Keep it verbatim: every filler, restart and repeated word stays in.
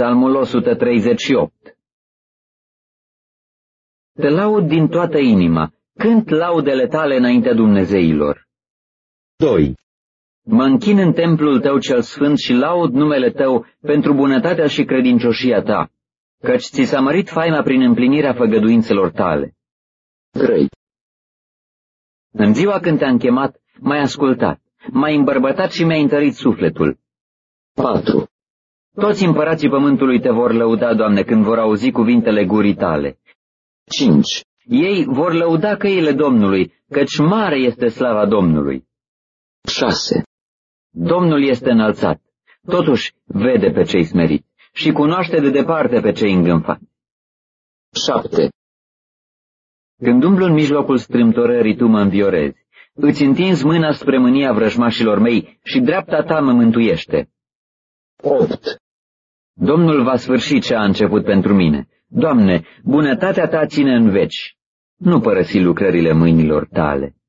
Psalmul o sută treizeci și opt. Te laud din toată inima, cânt laudele tale înaintea Dumnezeilor. doi. Mă închin în templul tău cel sfânt și laud numele tău pentru bunătatea și credincioșia ta, căci ți s-a mărit faima prin împlinirea făgăduințelor tale. trei. În ziua când te-am chemat, m-ai ascultat, m-ai îmbărbătat și mi-ai întărit sufletul. patru. Toți împărații pământului te vor lăuda, Doamne, când vor auzi cuvintele gurii tale. cinci. Ei vor lăuda căile Domnului, căci mare este slava Domnului. șase. Domnul este înălțat, totuși vede pe cei smeriți și cunoaște de departe pe cei îngânfați. șapte. Când umblu în mijlocul strâmtorării, tu mă înviorezi. Îți întinzi mâna spre mânia vrăjmașilor mei și dreapta ta mă mântuiește. opt. Domnul va sfârși ce a început pentru mine. Doamne, bunătatea ta ține în veci. Nu părăsi lucrările mâinilor tale.